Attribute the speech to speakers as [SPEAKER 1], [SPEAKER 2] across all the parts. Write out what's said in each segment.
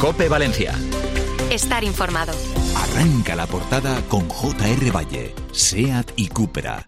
[SPEAKER 1] COPE Valencia.
[SPEAKER 2] Estar informado.
[SPEAKER 1] Arranca la portada con J.R. Valle, SEAT y Cupra.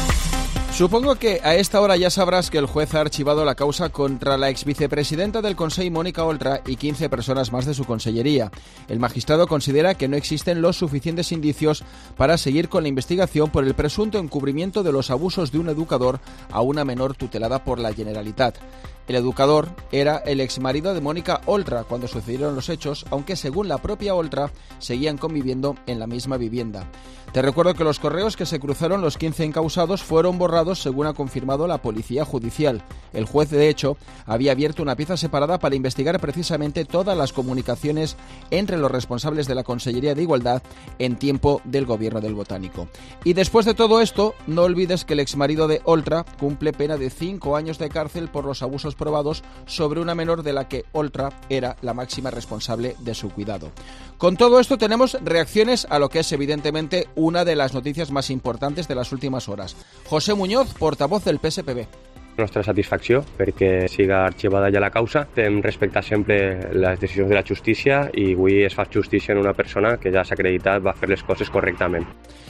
[SPEAKER 3] Supongo que a esta hora ya sabrás que el juez ha archivado la causa contra la exvicepresidenta del Consell, Mónica Oltra, y 15 personas más de su consellería. El magistrado considera que no existen los suficientes indicios para seguir con la investigación por el presunto encubrimiento de los abusos de un educador a una menor tutelada por la Generalitat. El educador era el exmarido de Mónica Oltra cuando sucedieron los hechos, aunque según la propia Oltra seguían conviviendo en la misma vivienda. Te recuerdo que los correos que se cruzaron los 15 encausados fueron borrados según ha confirmado la Policía Judicial. El juez, de hecho, había abierto una pieza separada para investigar precisamente todas las comunicaciones entre los responsables de la Consellería de Igualdad en tiempo del gobierno del Botánico. Y después de todo esto, no olvides que el exmarido de Oltra cumple pena de 5 años de cárcel por los abusos probados sobre una menor de la que Oltra era la máxima responsable de su cuidado. Con todo esto tenemos reacciones a lo que es evidentemente una de las noticias más importantes de las últimas horas. José Muñoz, portavoz del PSPB.
[SPEAKER 4] Nostra satisfacció perquè siga arxivada ja la causa. Hem respectat sempre les decisions de la justícia i avui es fa justícia en una persona que ja s'ha acreditat va fer les coses correctament.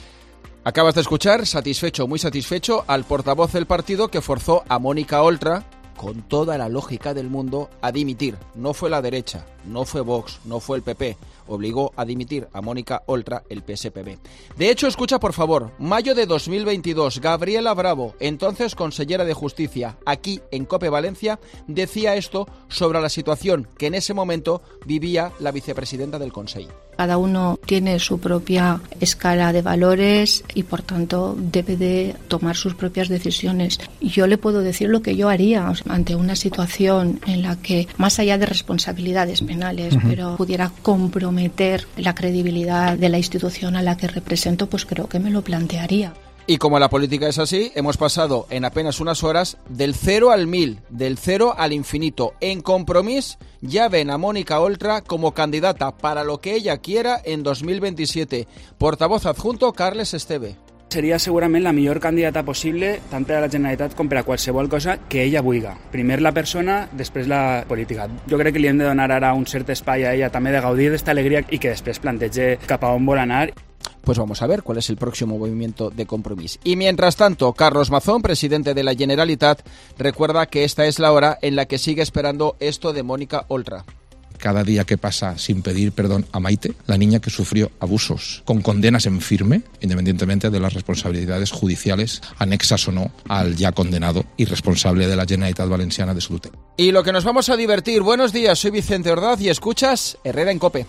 [SPEAKER 3] Acabas de escuchar, satisfecho, muy satisfecho, al portavoz del partido que forzó a Mónica Oltra, con toda la lógica del mundo, a dimitir. No fue la derecha, no fue Vox, no fue el PP. Obligó a dimitir a Mónica Oltra el PSPB. De hecho, escucha por favor, mayo de 2022, Gabriela Bravo, entonces consellera de Justicia, aquí en COPE Valencia, decía esto sobre la situación que en ese momento vivía la vicepresidenta del Consell.
[SPEAKER 5] Cada uno tiene su propia escala de valores y por tanto debe de tomar sus propias decisiones. Yo le puedo decir lo que yo haría ante una situación en la que, más allá de responsabilidades penales, pero pudiera comprometer la credibilidad de la institución a la que represento, pues creo que me lo plantearía.
[SPEAKER 3] Y como la política es así, hemos pasado en apenas unas horas del 0 al 1000, del 0 al infinito. En Compromís ya ven a Mónica Oltra como candidata para lo que ella quiera en 2027. Portavoz adjunto, Carles Esteve.
[SPEAKER 6] Seria segurament la millor candidata possible tant per a la Generalitat com per a qualsevol cosa que ella vulgui. Primer la persona, després la política. Jo crec que li hem de donar ara un cert espai a ella també de gaudir d'esta alegria i que després plantege cap a on vol anar.
[SPEAKER 3] Pues vamos a ver cuál es el próximo movimiento de Compromís. Y mientras tanto, Carlos Mazón, presidente de la Generalitat, recuerda que esta es la hora en la que sigue esperando esto de Mónica Oltra.
[SPEAKER 7] Cada día que pasa sin pedir perdón a Maite, la niña que sufrió abusos, con condenas en firme, independientemente de las responsabilidades judiciales anexas o no al ya condenado y responsable de la Generalitat Valenciana de su tutela.
[SPEAKER 3] Y lo que nos vamos a divertir. Buenos días, soy Vicente Ordaz y escuchas Herrera en COPE.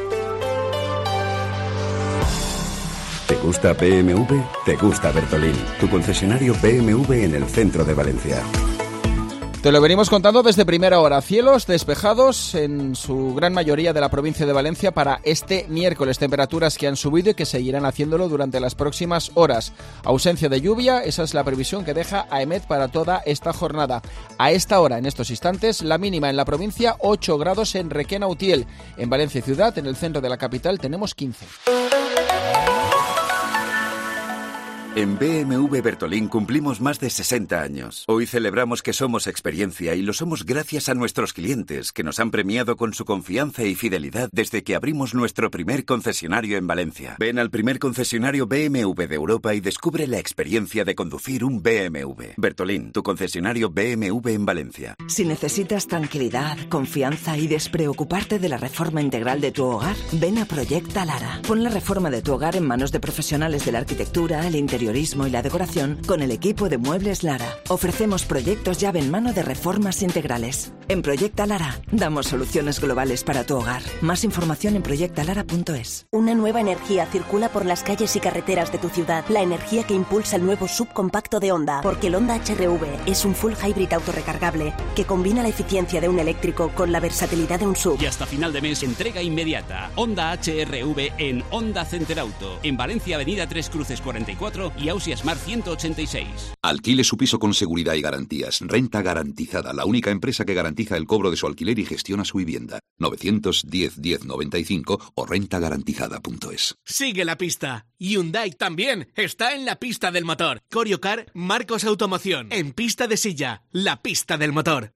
[SPEAKER 8] ¿Te gusta BMW? ¿Te gusta Bertolín? Tu concesionario BMW en el centro de Valencia.
[SPEAKER 3] Te lo venimos contando desde primera hora. Cielos despejados en su gran mayoría de la provincia de Valencia para este miércoles. Temperaturas que han subido y que seguirán haciéndolo durante las próximas horas. Ausencia de lluvia, esa es la previsión que deja AEMET para toda esta jornada. A esta hora, en estos instantes, la mínima en la provincia 8 grados en Requena-Utiel. En Valencia ciudad, en el centro de la capital, tenemos 15.
[SPEAKER 8] En BMW Bertolín cumplimos más de 60 años. Hoy celebramos que somos experiencia y lo somos gracias a nuestros clientes, que nos han premiado con su confianza y fidelidad desde que abrimos nuestro primer concesionario en Valencia. Ven al primer concesionario BMW de Europa y descubre la experiencia de conducir un BMW. Bertolín, tu concesionario BMW en Valencia.
[SPEAKER 9] Si necesitas tranquilidad, confianza y despreocuparte de la reforma integral de tu hogar, ven a Proyecta Lara. Pon la reforma de tu hogar en manos de profesionales de la arquitectura, el interior y la decoración con el equipo de Muebles Lara. Ofrecemos proyectos llave en mano de reformas integrales. En Proyecta Lara damos soluciones globales para tu hogar. Más información en proyectalara.es.
[SPEAKER 10] Una nueva energía circula por las calles y carreteras de tu ciudad. La energía que impulsa el nuevo SUV compacto de Honda. Porque el Honda HR-V es un full hybrid autorrecargable que combina la eficiencia de un eléctrico con la versatilidad de un SUV.
[SPEAKER 11] Y hasta final de mes, entrega inmediata. Honda HR-V en Honda Center Auto. En Valencia, Avenida Tres Cruces 44 y Ausia Smart 186.
[SPEAKER 12] Alquile su piso con seguridad y garantías. Renta Garantizada, la única empresa que garantiza el cobro de su alquiler y gestiona su vivienda. 910 1095 o rentagarantizada.es.
[SPEAKER 13] Sigue la pista. Hyundai también está en la pista del motor. Coriocar, Marcos Automoción. En pista de silla, la pista del motor.